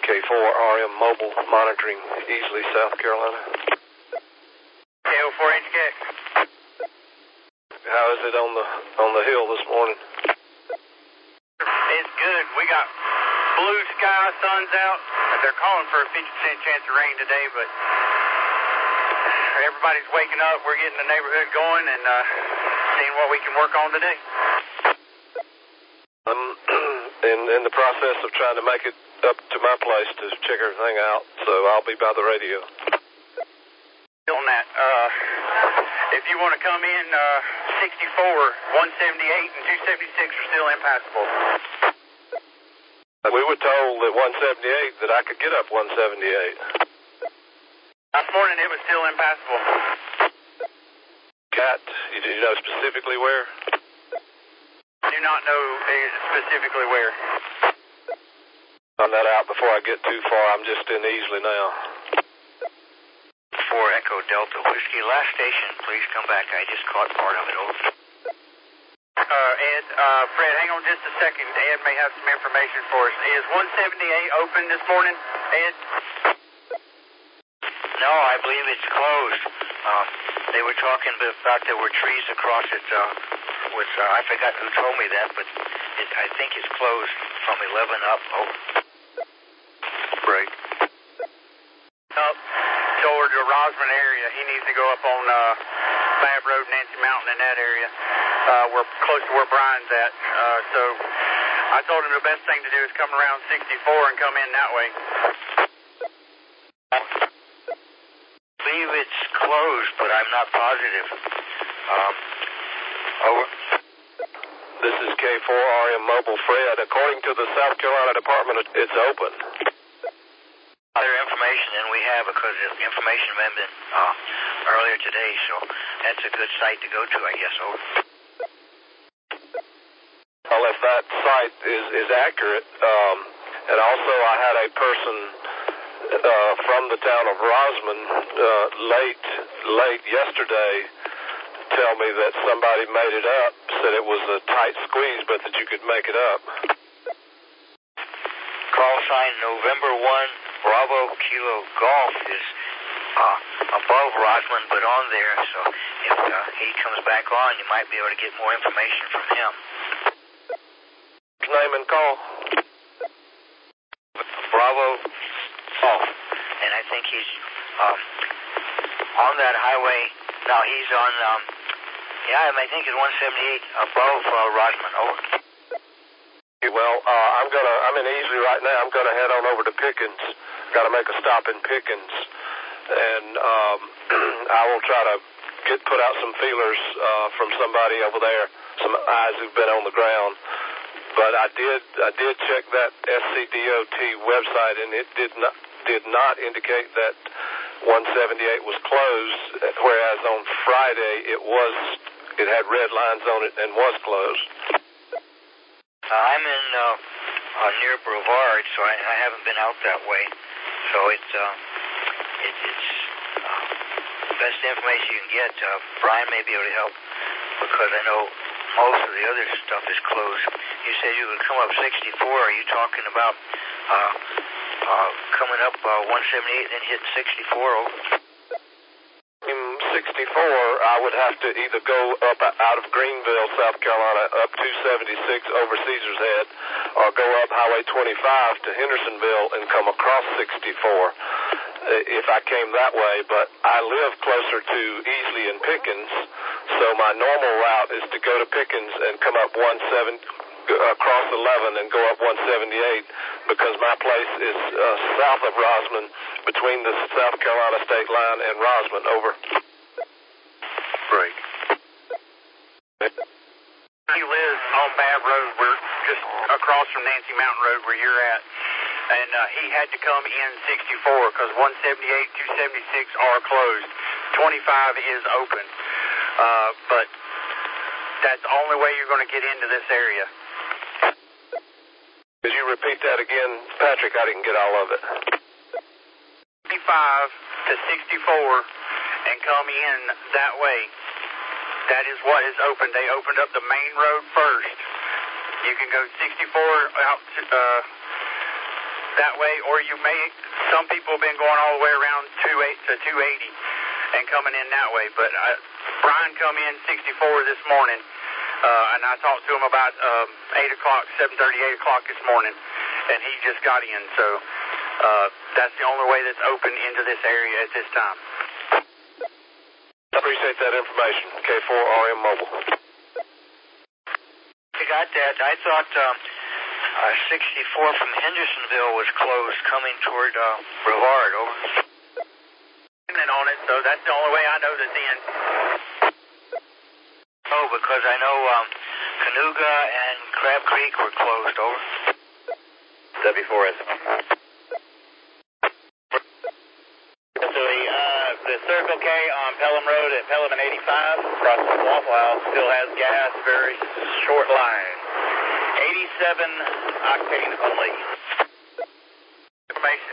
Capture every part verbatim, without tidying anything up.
K four R M Mobile monitoring Easley, South Carolina. K O four H K. How is it on the on the hill this morning? It's good. We got blue sky, sun's out. They're calling for a fifty percent chance of rain today, but everybody's waking up. We're getting the neighborhood going and uh, seeing what we can work on today. I'm in, in the process of trying to make it up to my place to check everything out, so I'll be by the radio. On that, uh, if you want to come in, uh, sixty-four, one seventy-eight, and two seventy-six are still impassable. We were told at one seventy-eight that I could get up one seventy-eight. This morning it was still impassable. Cat, you, you know specifically where? I do not know specifically where. Find that out before I get too far. I'm just in Easley now. four Echo Delta Whiskey. Last station, please come back. I just caught part of it. Over. Uh, Ed, uh, Fred, hang on just a second. Ed may have some information for us. Is one seventy-eight open this morning, Ed? No, I believe it's closed. Um, they were talking about there were trees across it. Uh, with, uh, I forgot who told me that, but it, I think it's closed from eleven up. Over. Break. Up toward the Rosman area. He needs to go up on uh, Fab Road, Nancy Mountain, in that area. Uh, we're close to where Brian's at. Uh, so I told him the best thing to do is come around sixty-four and come in that way. I believe it's closed, but I'm not positive. Um, over. This is K four R M Mobile, Fred. According to the South Carolina Department, it's open. Other information than we have because the information had been uh, earlier today, so that's a good site to go to, I guess. Over. Well, if that site is, is accurate, um, and also I had a person uh, from the town of Rosman uh, late, late yesterday tell me that somebody made it up, said it was a tight squeeze, but that you could make it up. Call sign November first, Bravo Kilo Golf is uh, above Rosman, but on there, so if uh, he comes back on, you might be able to get more information from him. Name and call? Bravo Golf, and I think he's um, on that highway. No, he's on, um, yeah, I think it's one seventy-eight above uh, Rosman. Over. Well, uh, I'm gonna, I'm in Easley right now. I'm gonna head on over to Pickens. Got to make a stop in Pickens, and um, I will try to get put out some feelers uh, from somebody over there, some eyes who've been on the ground. But I did, I did check that S C D O T website, and it did not, did not indicate that one seventy-eight was closed, whereas on Friday it was, it had red lines on it and was closed. Uh, I'm in uh, uh, near Brevard, so I, I haven't been out that way. So it's uh, it, it's uh, the best information you can get. Uh, Brian may be able to help because I know most of the other stuff is closed. You said you would come up sixty-four. Are you talking about uh, uh, coming up uh, one seventy-eight and then hit sixty-four? In sixty-four, I would have to either go up out of Greenville, South Carolina, up two seventy-six over Caesar's Head, or go up Highway twenty-five to Hendersonville and come across sixty-four if I came that way. But I live closer to Easley and Pickens, so my normal route is to go to Pickens and come up one seven, across eleven and go up one seventy-eight, because my place is uh, south of Rosman, between the South Carolina state line and Rosman. Over. Break. He lives on Babb Road. We're just across from Nancy Mountain Road where you're at. And uh, he had to come in sixty-four because one seventy-eight, two seventy-six are closed. twenty-five is open. Uh, but that's the only way you're going to get into this area. Could you repeat that again, Patrick? I didn't get all of it. fifty-five to sixty-four and come in that way. That is what is open. They opened up the main road first. You can go sixty-four out to, uh, that way, or you may, some people have been going all the way around two eight to two eighty and coming in that way. But I, Brian come in sixty-four this morning, uh, and I talked to him about um, eight o'clock, seven thirty, eight o'clock this morning, and he just got in. So uh, that's the only way that's open into this area at this time. I appreciate that information. K four R M Mobile. I got that. I thought um, uh, sixty-four from Hendersonville was closed coming toward uh, Brevard. Over. On it, so that's the only way I know that's in. Oh, because I know um, Canoga and Crab Creek were closed. Over. W four S. Uh, the Circle K on Pelham Road at Pelham and eighty-five, across from Waffle House, still has gas, very short line. eighty-seven octane only. Information.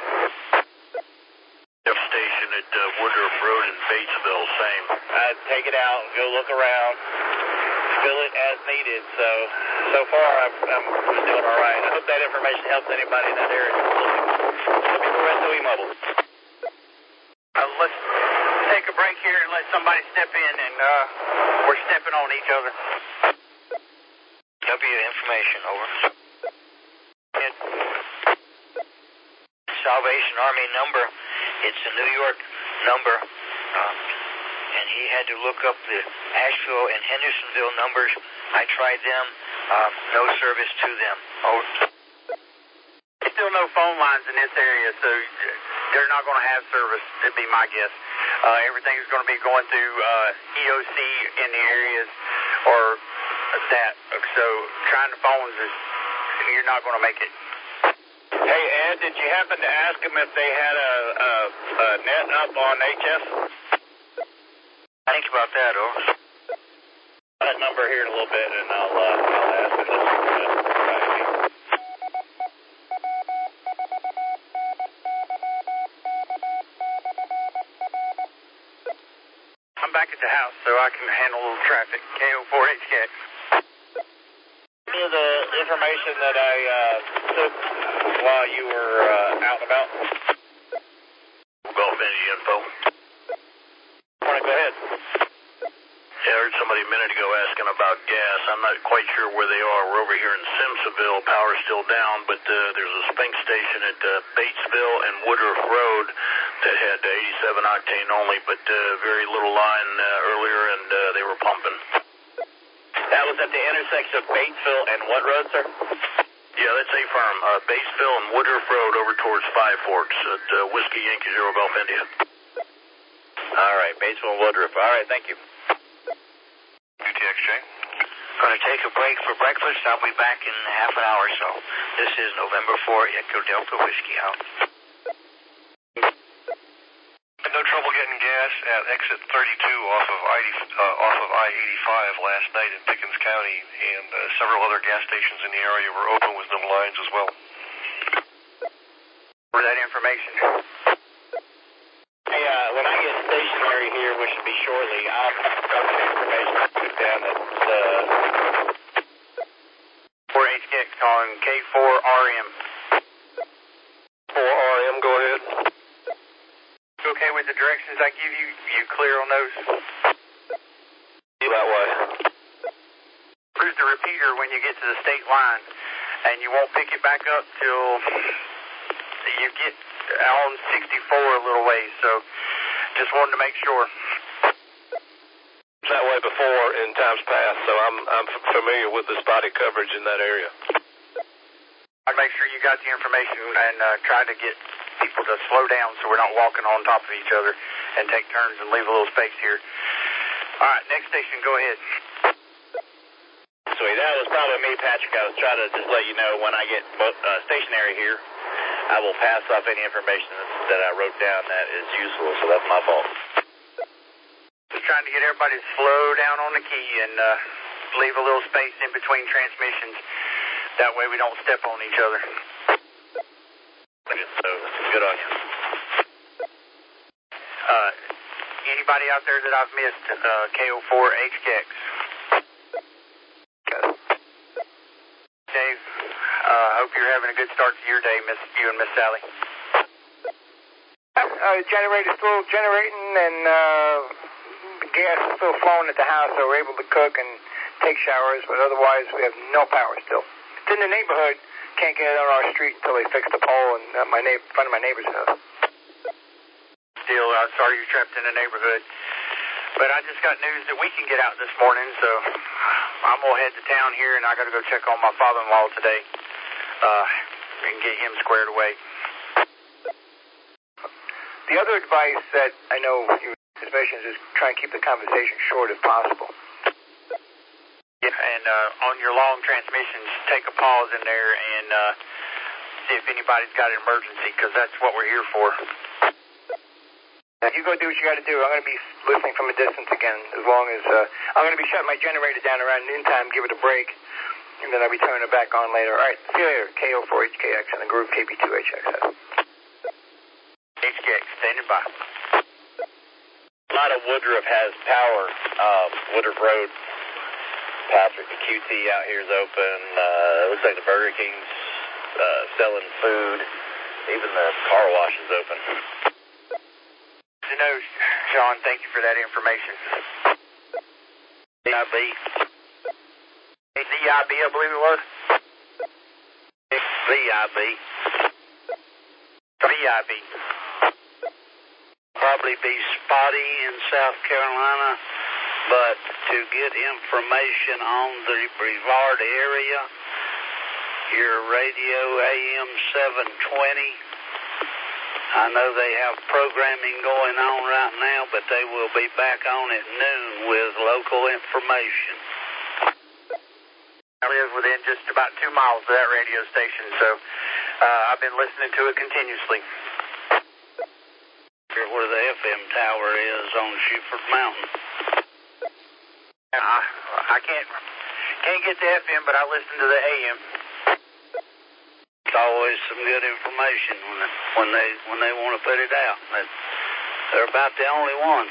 Station at uh, Woodruff Road in Batesville, same. I'd take it out, go look around, fill it as needed. So, so far I'm, I'm doing all right. I hope that information helps anybody in that area. Before S O E Mobile. Uh, let's take a break here and let somebody step in, and uh, we're stepping on each other. W information, over. Salvation Army number. It's a New York number, um, and he had to look up the Asheville and Hendersonville numbers. I tried them, uh, no service to them. Over. There's still no phone lines in this area, so they're not going to have service, it'd be my guess. Uh, everything is going to be going through uh, E O C in the areas or that. So trying the phones, is you're not going to make it. Hey, Ed, did you happen to ask them if they had a, a, a net up on H S? Think about that, over. That number here in a little bit, and I'll, uh, I'll ask them. I'm back at the house, so I can handle a little traffic. K O four H K. Any of the information that I uh, took while you were uh, out and about? Gulf Energy info. All right, go ahead. Yeah, I heard somebody a minute ago asking about gas. I'm not quite sure where they are. We're over here in Simpsonville. Power's still down, but uh, there's a Spink station at uh, Batesville and Woodruff Road that had uh, eighty-seven octane only, but uh, very little line uh, earlier, and uh, they were pumping. That was at the intersection of Batesville and what road, sir? Yeah, that's A-Firm. Uh, Batesville and Woodruff Road over towards Five Forks at uh, Whiskey Yankee Zero Golf India. All right, Batesville and Woodruff. All right, thank you. U T X J. Going to take a break for breakfast. I'll be back in half an hour or so. This is November fourth, Echo Delta Whiskey out. No trouble getting gas at exit thirty-two off of I uh, off of I eighty-five last night in Pickens County, and uh, several other gas stations in the area were open with no lines as well. For that information. Hey, uh, when I get stationary here, which should be shortly, I'll have the information put down at uh, four H K calling K four R M. four R M, go ahead. You okay with the directions I give you? You clear on those? That way. Cruise the repeater when you get to the state line, and you won't pick it back up till you get on sixty-four a little ways, so just wanted to make sure. That way before in times past, so I'm I'm familiar with the spotty coverage in that area. I'd make sure you got the information and uh, try to get people to slow down so we're not walking on top of each other and take turns and leave a little space here. All right, next station, go ahead. Sweet, that was probably me, Patrick. I was trying to just let you know when I get uh, stationary here, I will pass off any information that I wrote down that is useful, so that's my fault. Just trying to get everybody to slow down on the key and uh, leave a little space in between transmissions. That way we don't step on each other. So, good on you. Uh, anybody out there that I've missed, uh, K O four H K X? Dave, uh, hope you're having a good start to your day, Miss you and Miss Sally. Uh, generator's still generating, and uh, the gas is still flowing at the house, so we're able to cook and take showers, but otherwise we have no power still. It's in the neighborhood. Can't get it on our street until they fix the pole in uh, my neighbor, front of my neighbor's house. Still, I'm sorry you're trapped in the neighborhood. But I just got news that we can get out this morning, so I'm going to head to town here, and I got to go check on my father-in-law today uh, and get him squared away. The other advice that I know you mentioned is try and keep the conversation short if possible. Yeah, and uh, on your long transmissions, take a pause in there and uh, see if anybody's got an emergency, because that's what we're here for. Now, you go do what you got to do. I'm going to be listening from a distance again, as long as uh, I'm going to be shutting my generator down around noontime, give it a break, and then I'll be turning it back on later. All right, see you later. K O four H K X and the group K B two H X S. H K X, standing by. A lot of Woodruff has power. Um, Woodruff Road, Patrick, the Q T out here is open. Uh, looks like the Burger King's uh, selling food. Even the car wash is open. To know, Sean, thank you for that information. V I B. Z I B, I believe it was. V I B. V I B. Probably be spotty in South Carolina, but to get information on the Brevard area, your radio A M seven twenty, I know they have programming going on right now, but they will be back on at noon with local information. I live within just about two miles of that radio station, so uh, I've been listening to it continuously. Where the F M tower is on Shuford Mountain. I, I can't can't get the F M, but I listen to the A M. It's always some good information when they, when they when they want to put it out. They're about the only ones.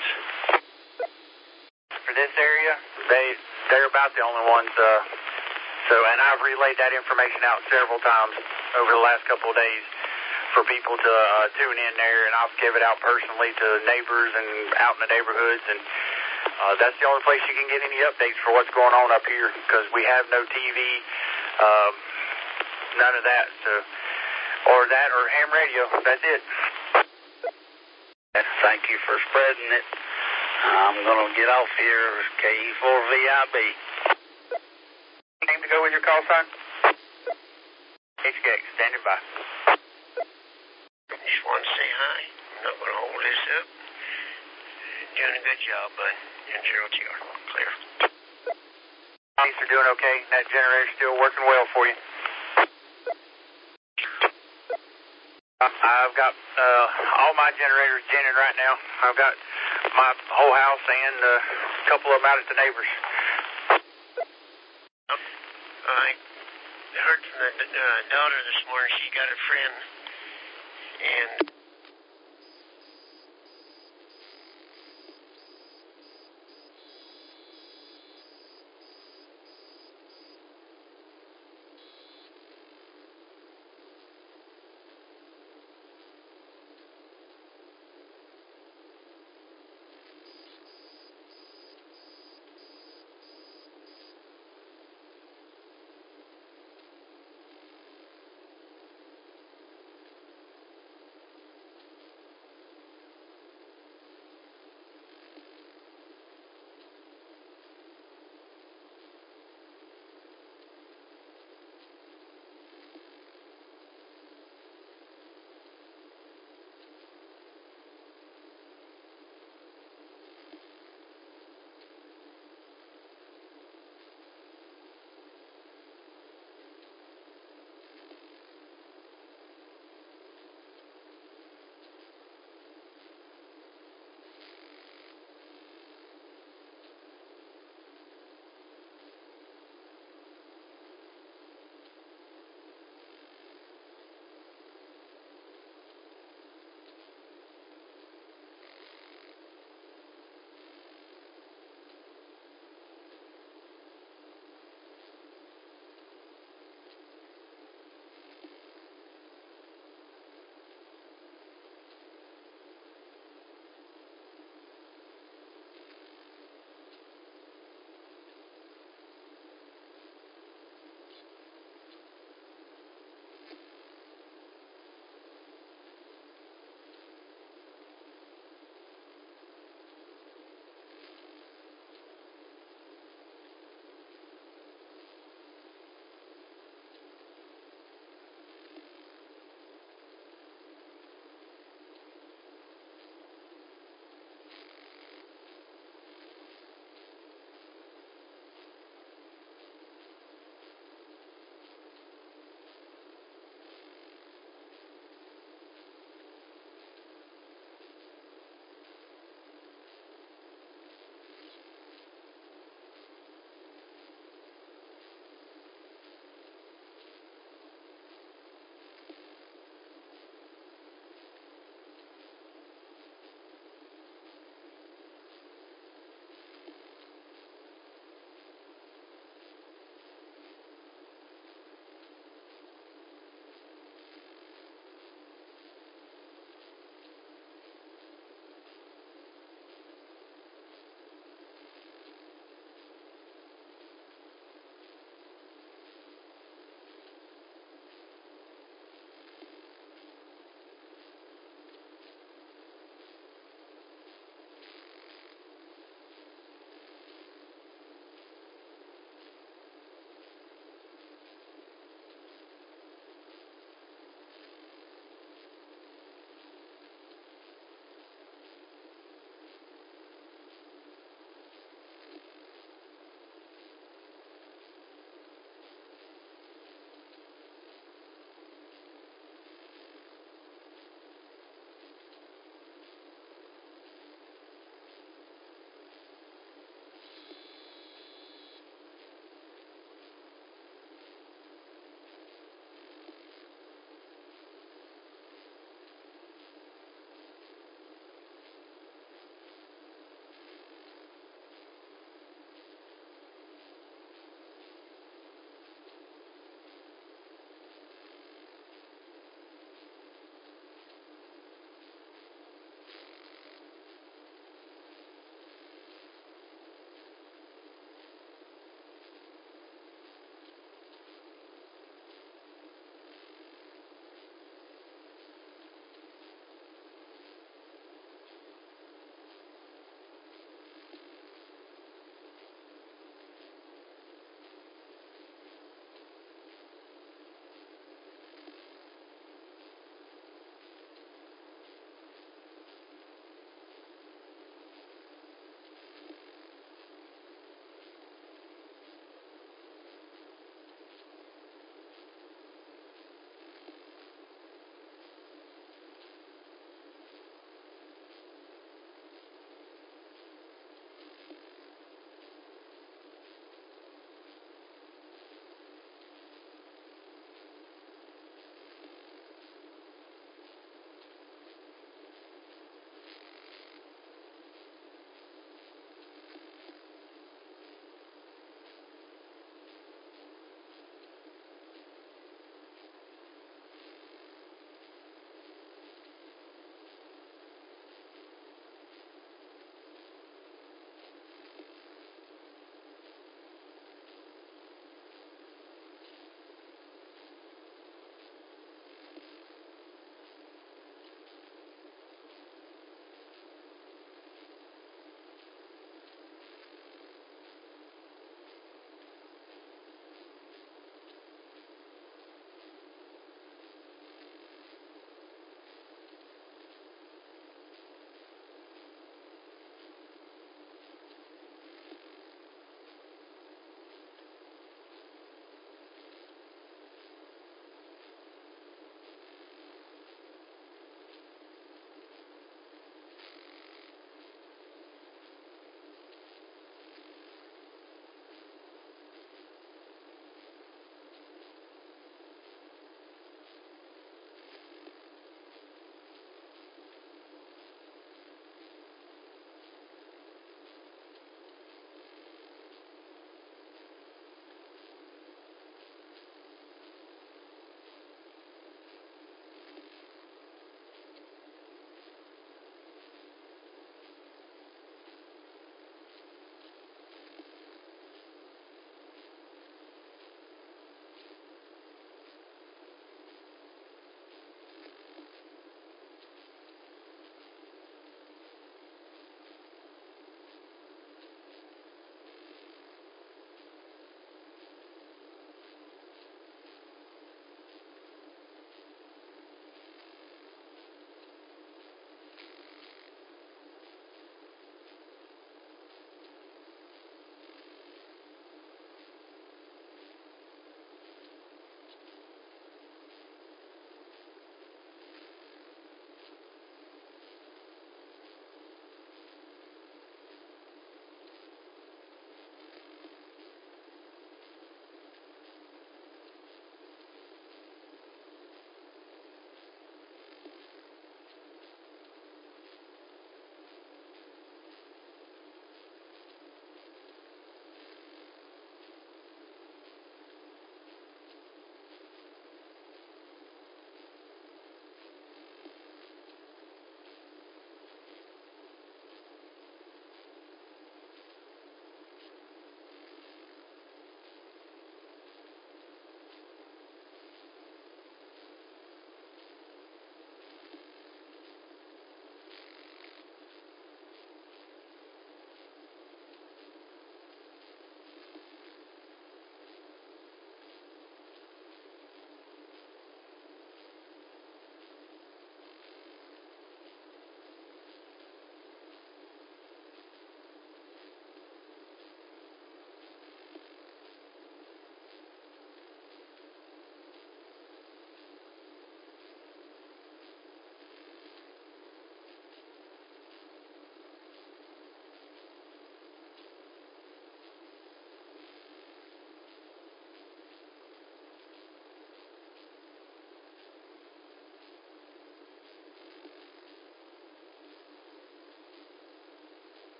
For this area, they they're about the only ones. Uh, so, and I've relayed that information out several times over the last couple of days for people to uh, tune in there, and I'll give it out personally to neighbors and out in the neighborhoods, and uh, that's the only place you can get any updates for what's going on up here, because we have no T V, um, none of that, so, or that, or ham radio, that's it. Thank you for spreading it. I'm going to get off here, K E four V I B. Name to go with your call sign? H K X, standing by. Just want to say hi. I'm not going to hold this up. You're doing a good job, bud. And zero T R. Clear. Things are doing okay. That generator's still working well for you. I've got uh, all my generators genning right now. I've got my whole house and uh, a couple of them out at the neighbors. I heard from the uh, daughter this morning. She got a friend. And